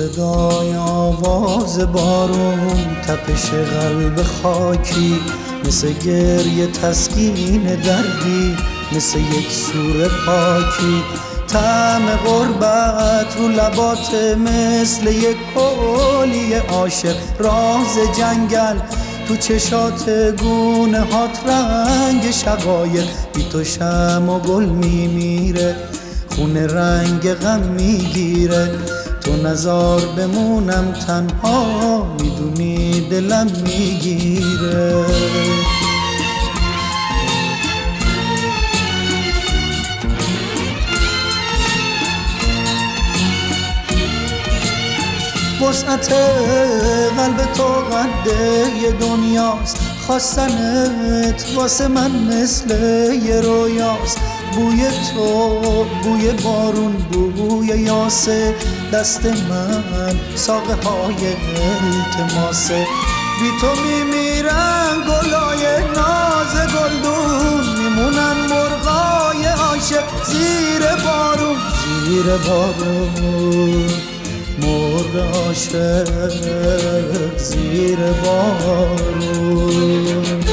صدای آواز بارون، تپش قلب خاکی، مثل گریه تسکین دردی، مثل یک سور پاکی. طعم غربت رو لبات مثل یک کولی عاشق، راز جنگل تو چشات، گونه هات رنگ شقایق. بی تو شمع و گل میمیره، خونه رنگ غم میگیره. تو نزار بمونم تنها، میدونی دلم میگیره. وسعت قلب تو قده یه دنیاست، خواستنت واسه من مثل یه رویاست. بوی تو، بوی بارون، بوی یاسه، دست من ساقه های التماسه. بی تو میمیرن گلای ناز گلدون، میمونن مرغای عاشق زیر بارون، زیر بارون. مرغ عاشق زیر بارون.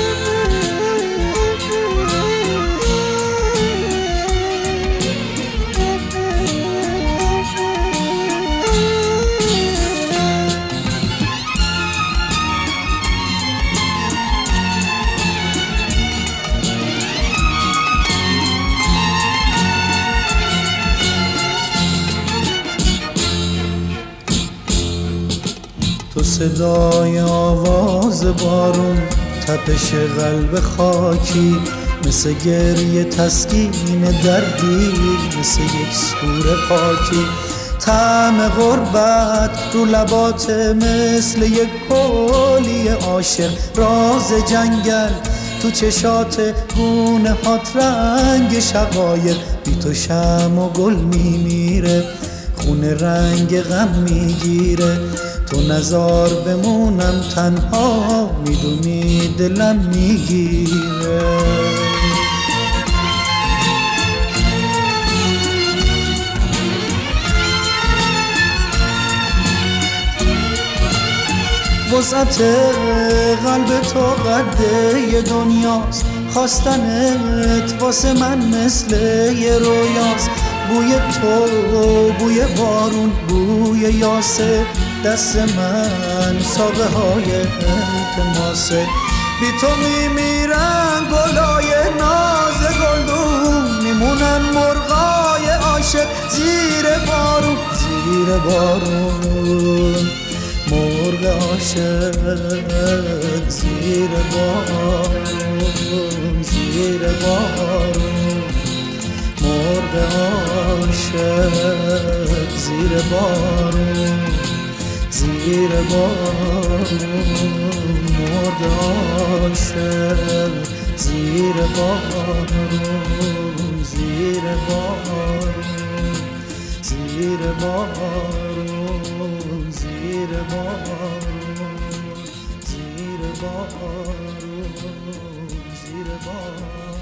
تو صدای آواز بارون، تپش قلب خاکی، مثل گریه تسکین دردی، مثل یک سور پاکی. طعم غربت رو لبات مثل یک کولی عاشق، راز جنگل تو چشات، گونه هات رنگ شقایق. بی تو شمع و گل میمیره، خونه رنگ غم میگیره. تو نزار بمونم تنها، میدونی دلم میگیره. وسعت قلب تو قده یه دنیاست، خواستنت واسه من مثل یه رویاست. بوی تو، بوی بارون، بوی یاسه، دست من ساقه های التماسه. بی تو میمیرن گلای ناز گلدون، میمونن مرغای عاشق زیر بارون، زیر بارون. مرغ عاشق زیر بارون، زیر بارون. مرغ عاشق زیر بارون، زیر بارون. مرغ عاشق زیر بارون، زیر بارون. زیر بارون، زیر بارون. زیر بارون، زیر بارون.